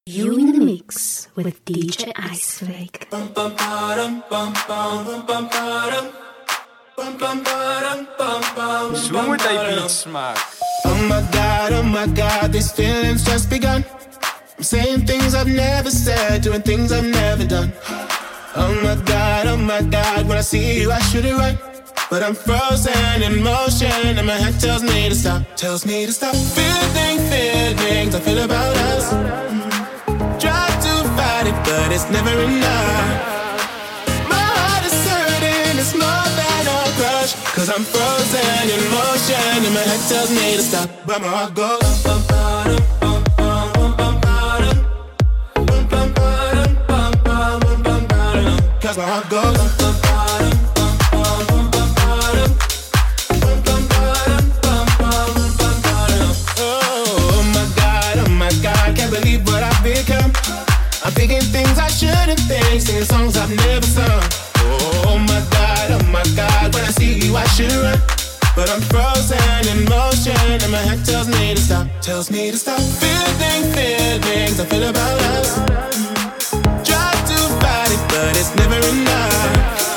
You in the mix with DJ Iceflake. Smooth I beat smack. Oh my God, these feelings just begun. I'm saying things I've never said, doing things I've never done. Oh my God, when I see you I should it right. But I'm frozen in motion and my head tells me to stop. Feeling feelings I feel about us. Try to fight it, but it's never enough. My heart is hurting, it's more than a crush. Cause I'm frozen in motion and my head tells me to stop. But my heart goes cause my heart goes I'm thinking things I shouldn't think, singing songs I've never sung. Oh my God, when I see you I should run. But I'm frozen in motion and my head tells me to stop. Feeling feelings I feel about us. Try to fight it, but it's never enough.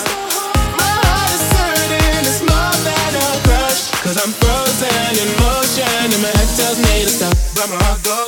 My heart is hurting, it's more than a crush. Cause I'm frozen in motion and my head tells me to stop. But my heart goes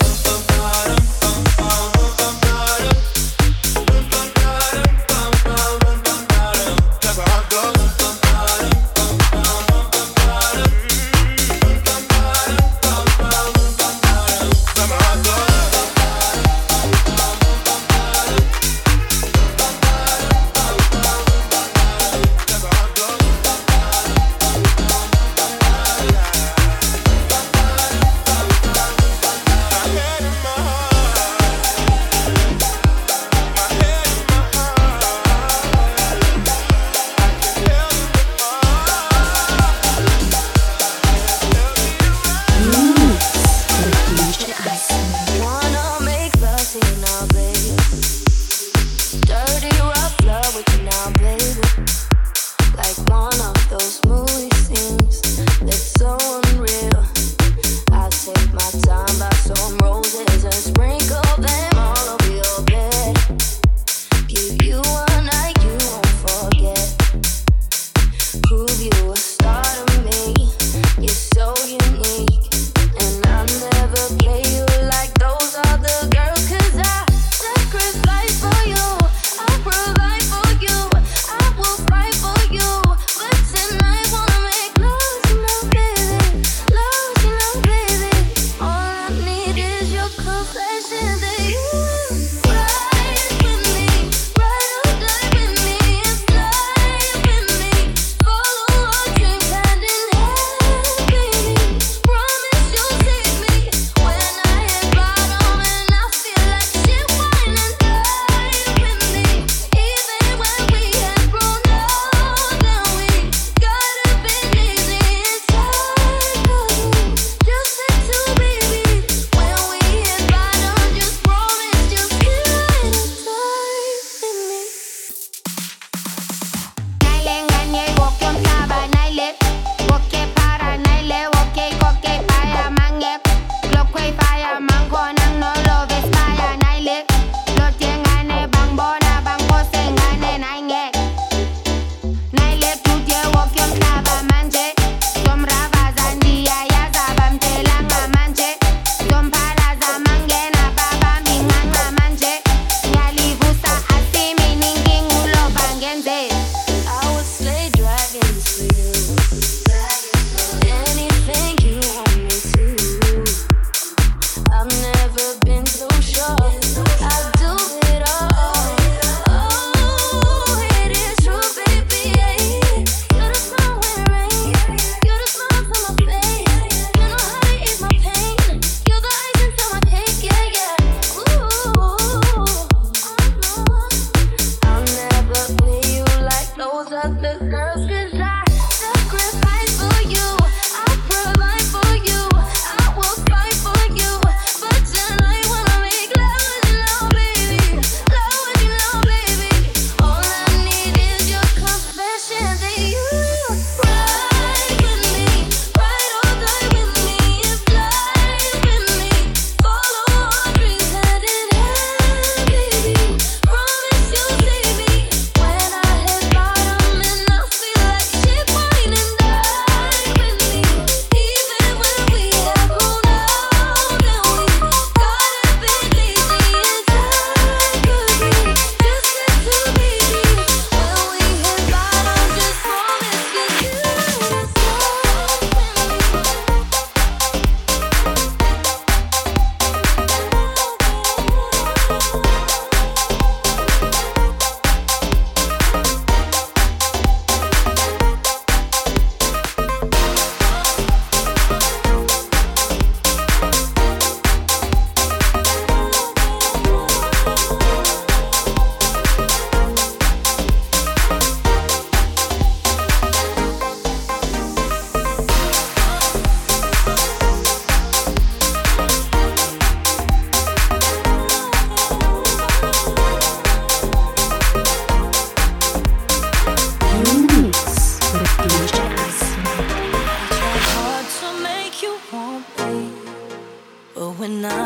Just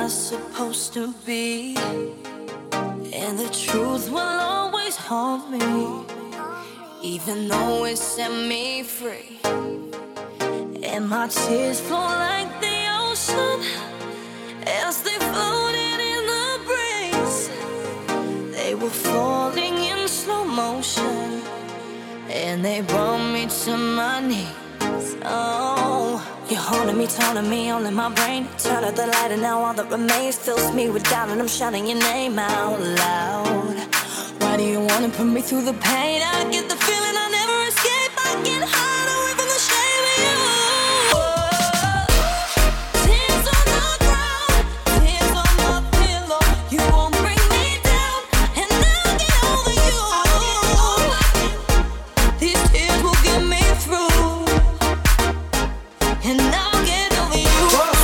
I supposed to be? And the truth will always haunt me, even though it set me free. And my tears flow like the ocean as they floated in the breeze. They were falling in slow motion, and they brought me to my knees. Oh, you're haunting me, taunting me, all in my brain. Turn out the light and now all that remains fills me with doubt, and I'm shouting your name out loud. Why do you wanna put me through the pain? I get the feeling I never escape. I get hide away from the shame of you. Tears on the ground, tears on my pillow. You won't bring me down, and I'll get over you. These tears will get me through, and I'll get over you.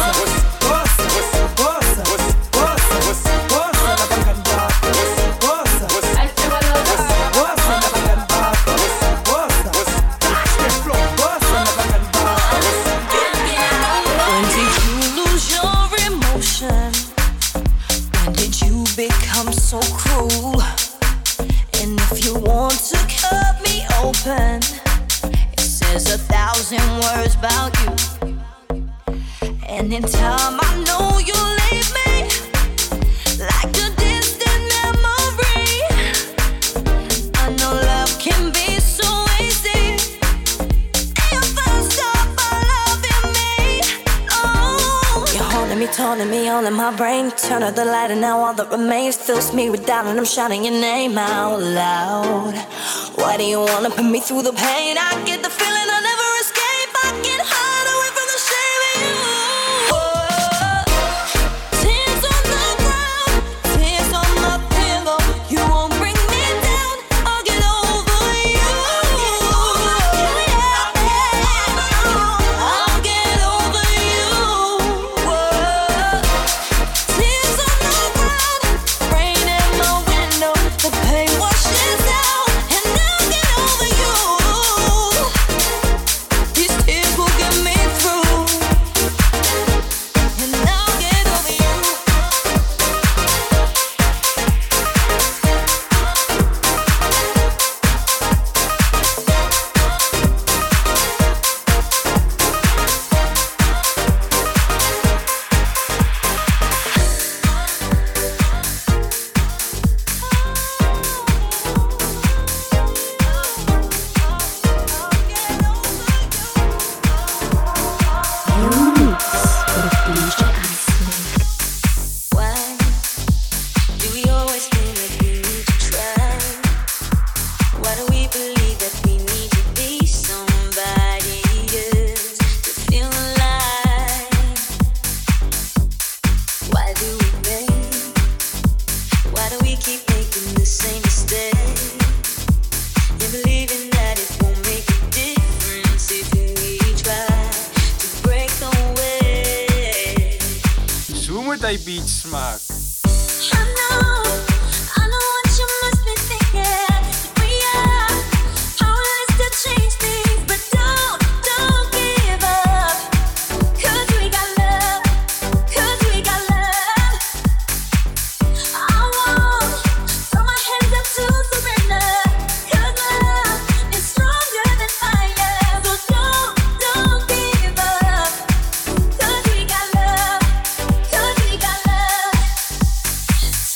When did you lose your emotion? When did you become so cruel? And if you want to cut me open, it says 1,000 words about you. And in time I know you'll leave me like a distant memory. I know love can be so easy if I stop by loving me. Oh, you're holding me, taunting me, all in my brain. Turn out the light and now all that remains fills me with doubt, and I'm shouting your name out loud. Why do you wanna put me through the pain? I get the feeling I never escape. I get hide away from the shame of you. Tears on the ground, tears on my pillow. You won't bring me down, I'll get over you. I'll get over you. Tears on the ground, rain in my window. The pain washes out, and I'll get over you. These tears will get me through, and I'll get over you. With DJ Iceland. Why do we always feel like we need to try? Why do we believe that we need to be somebody else to feel alive? Why do we make? Why do we keep making the same mistake? And believing that it won't make a difference if we try to break away. Zomerday Beach smaak. I know what you must be thinking. We are powerless to change things, but don't give up. 'Cause we got love, 'cause we got love. I won't throw my hands up to surrender. 'Cause love is stronger than fire. So don't give up. 'Cause we got love, 'cause we got love.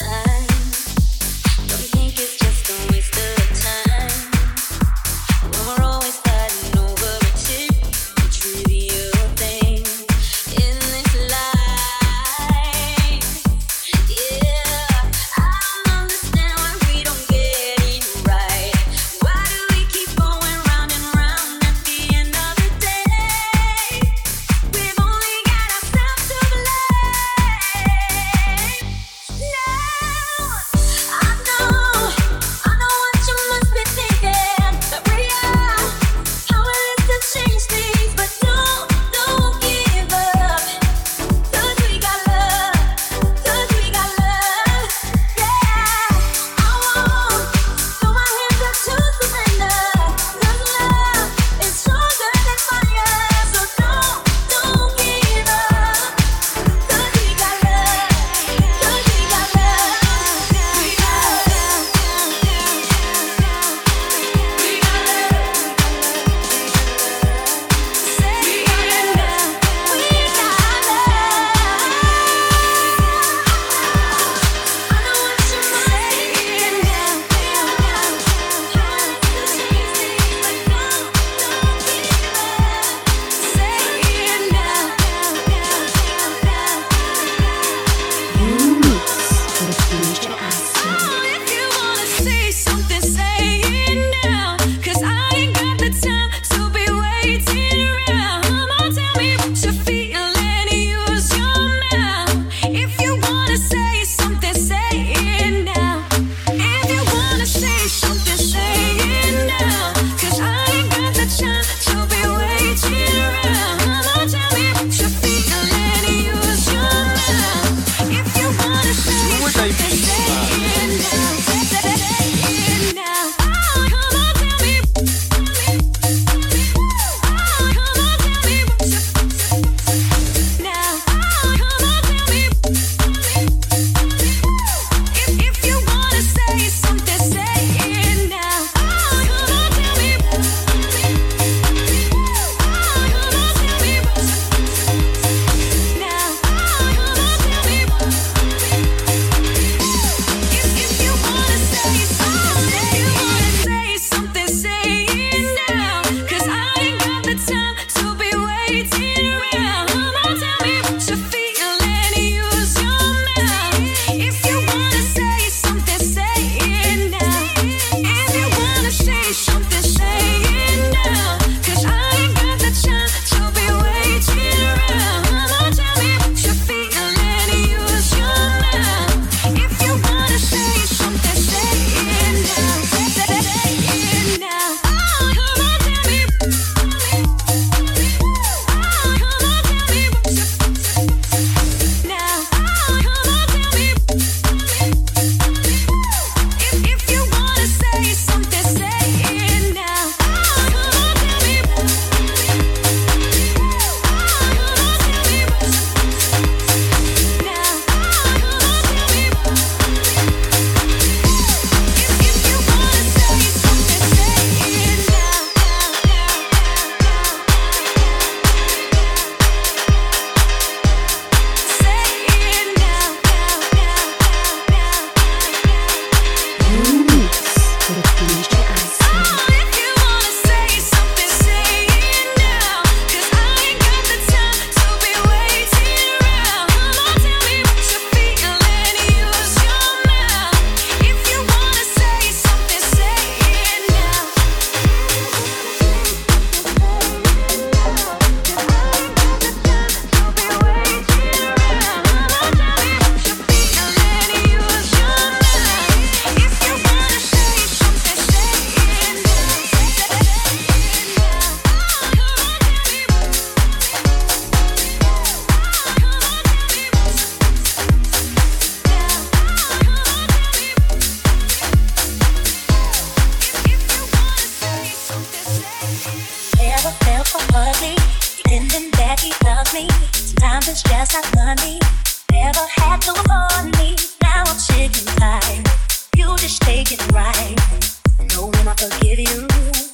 is just like money. Never had to afford me. Now I'm sick and tired. You just take it right. Know when I forgive you.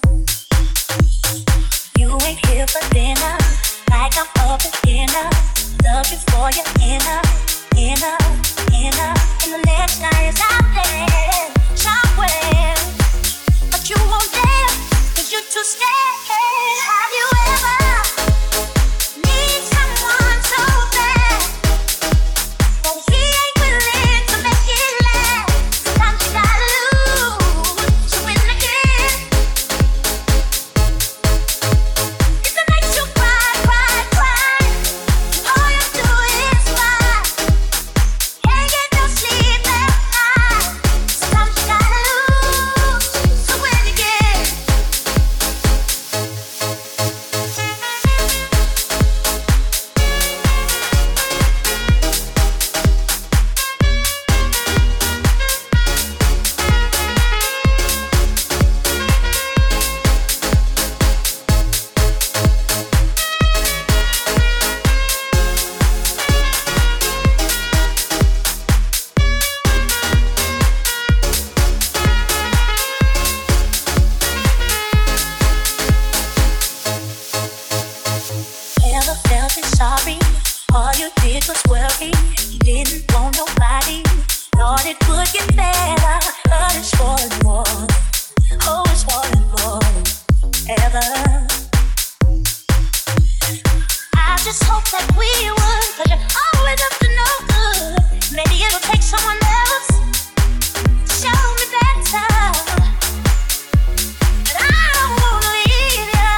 You ain't here for dinner. Like I'm up at dinner. Love you for your inner. And the next guy is out there somewhere. But you won't dare, 'cause you're too scared. Have you ever need someone so bad, but he ain't willing to make it last? Sometimes you gotta lose to win again. If it makes you cry, cry, cry, all you do is cry. Can't get no sleep at night. Sometimes you gotta lose to win again. Never felt it sorry. All you did was worry. You didn't want nobody. Thought it would get better, but it's falling more. Oh, it's falling more. Ever. I just hope that we would, 'cause you're always up to no good. Maybe it'll take someone else to show me better. But I don't wanna leave you.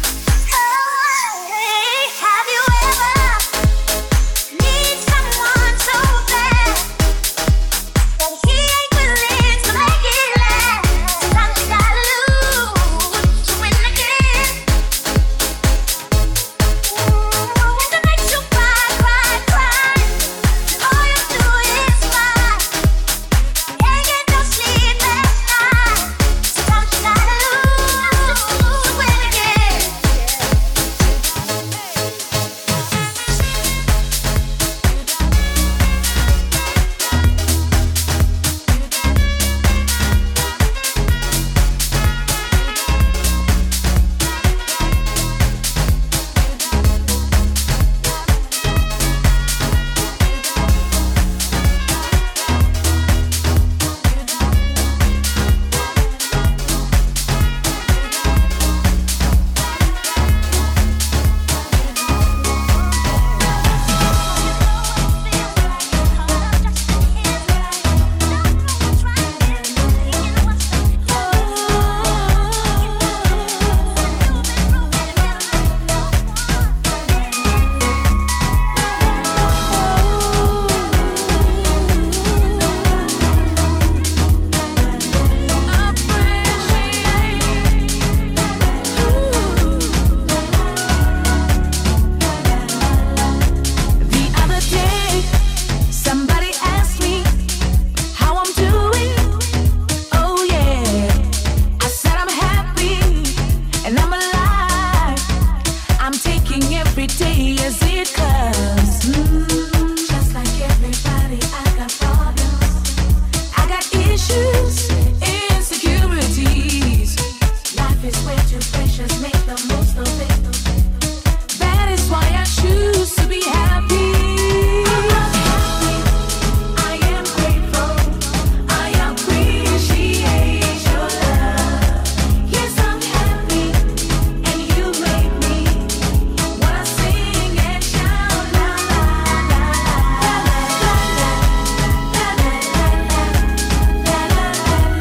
Hey, have you ever need someone so bad, but he ain't willing to make it last? Sometimes you gotta lose to win again. If it makes you cry, cry, cry, all you do is cry. Can't get no sleep at night. Sometimes you gotta lose to win again. The other day, somebody asked me how I'm doing. Oh yeah, I said I'm happy and I'm alive. I'm taking every day as it comes. Just like everybody, I got problems. I got issues, insecurities. Life is way too precious, make the most of it. That is why I choose to be happy. I'm happy. I am grateful. I appreciate your love. Yes, I'm happy, and you make me wanna sing and shout la la la la la la la la la la la la la.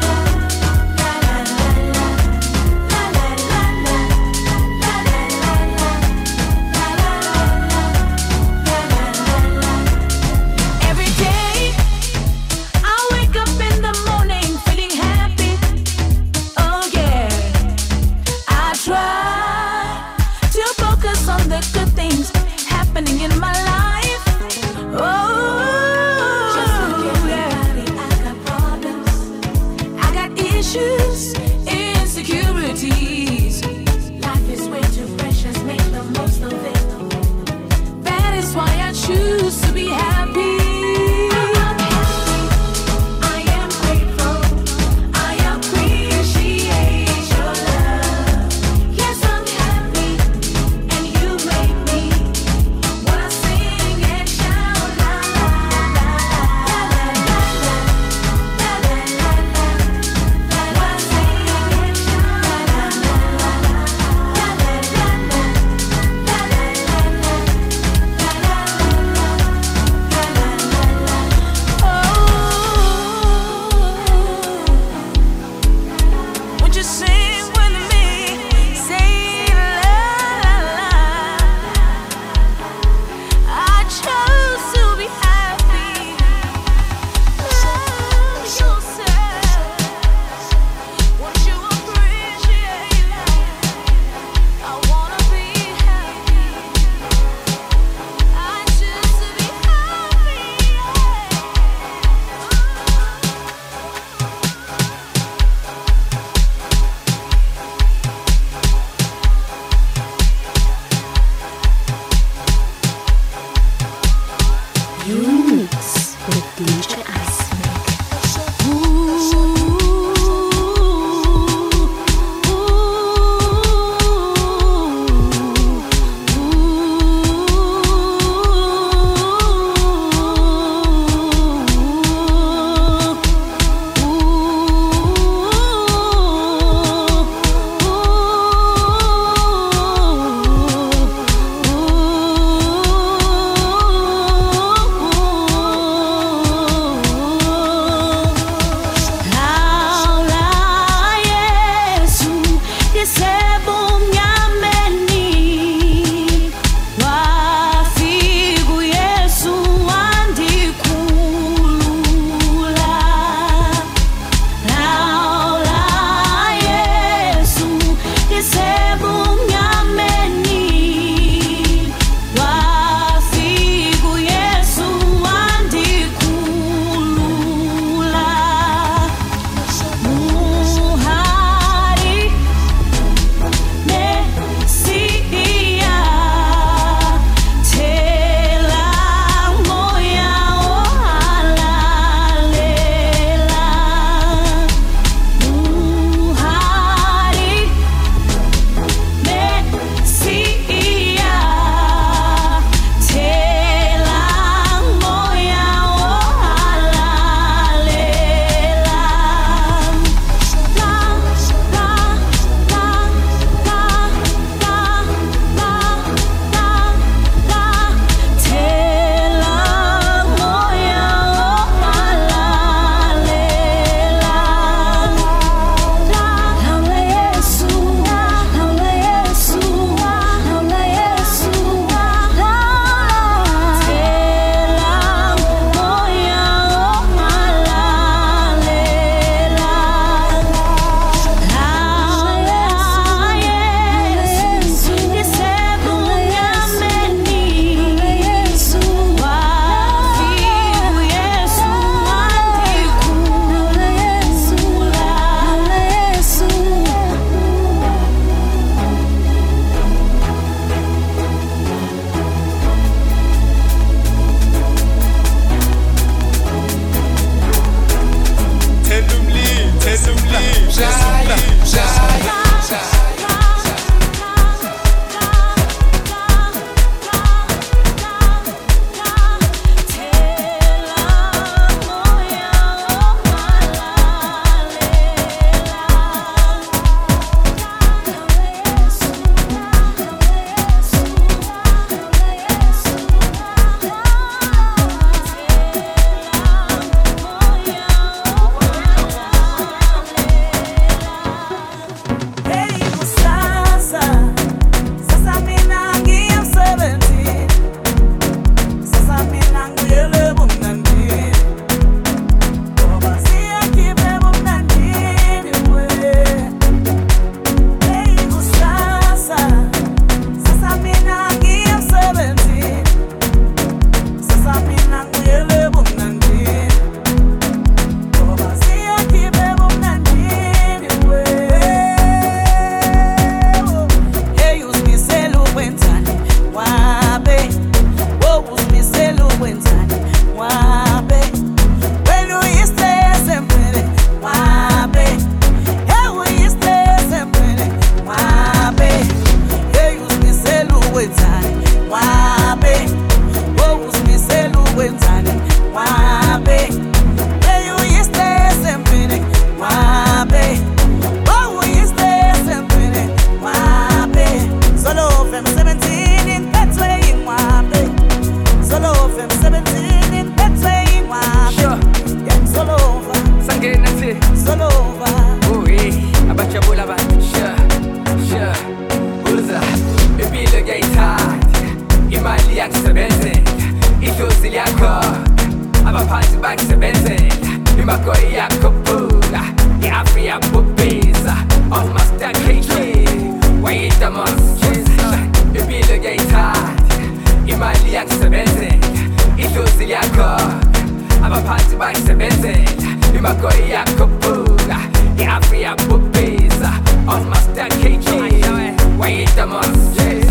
Imagoi yakupula, Yafia Pupisa, of Master KK, wait the monster, you be the gate hard, Imalian Sebenze, Itusi Yako, I'm a party by Sebenze, Imagoi yakupula, Yafia Pupisa, of Master KK, wait the monster,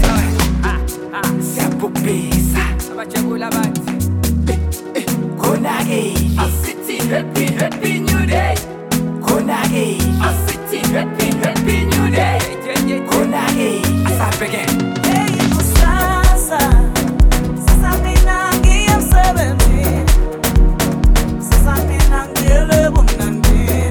Pupisa, Abachagula Bat. Konagi, a city happy new day. Konagi, a city happy new day. Konagi, I start again. Hey, Sasa, Sasa Minangi, I'm 17. Sasa Minangi, I'm 19.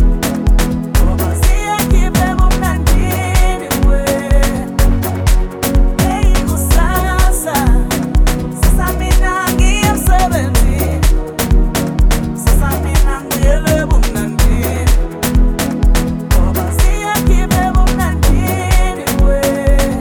See, I keep them up 19 anyway. Hey, Sasa, Sasa Minangi, I'm 17. Sasa Minangi, I'm 19. See, I keep them up 19 anyway.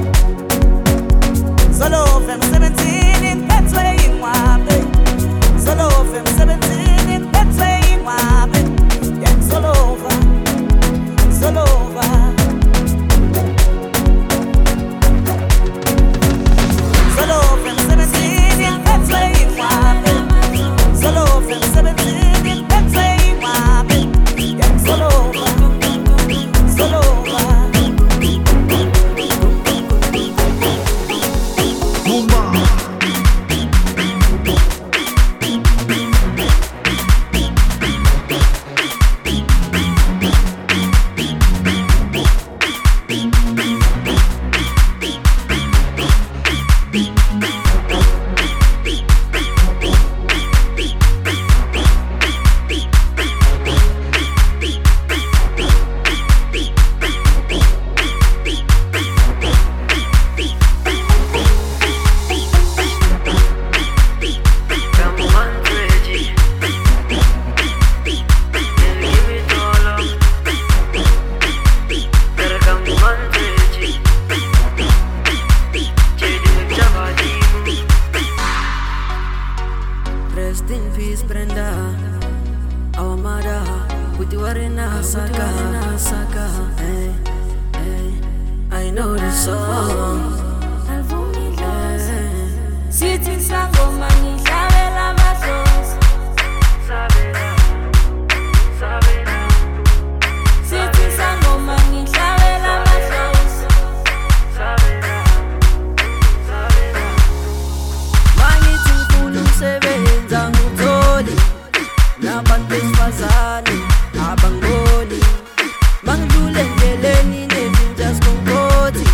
Solo FM 17 in Petway in Wabe. Solo FM 17 in Petway in Wabe. Yeah, solo over. Solo over. Solo FM 17 in Petway in Wabe. Solo FM 17 in Petway in Wabe. Yeah, solo over. Solo over. Rest in peace, Brenda. Our mother, with you are in Asaka. Hey, hey, I know the song. Sitting sango mani sabela masos. Sitting sango mani sabela masos. Mangithi ngifuna umsebenzi angitholi, nabantu besifazane abangiboni, mangidlule endleleni nezinja sikonkothi,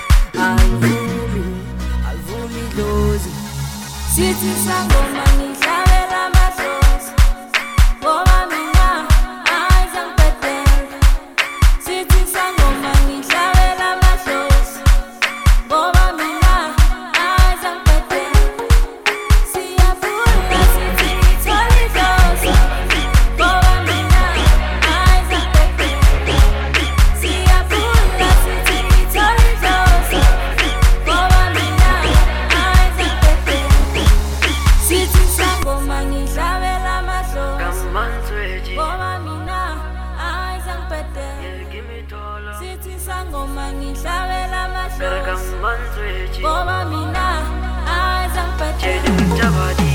alivumi dlozi. Sitting sango mani sabela masos. Ngoba mina ayizangiphethe. Sitting sango mani sabela masos. Ngoba mina ayizangiphethe. Siyafuna sithi ngithole idlozi. Ngoba mina ayizangiphethe. Siyafuna sithi ngithole idlozi. Ngoba mina ayizangiphethe. Sithi sango mani sabela masos. Ngoba mina ayizangiphethe. Sithi sango mani sabela masos. Ngoba mina ayizangiphethe.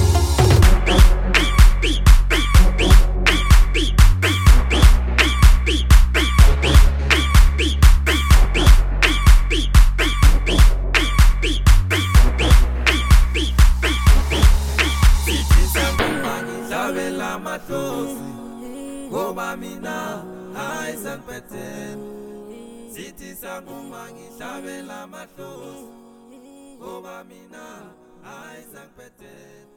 Sabela matlozi, ngoba mina ayizangiphethe. Sithi sangoma ngihlabela matlozi, ngoba mina ayizangiphethe.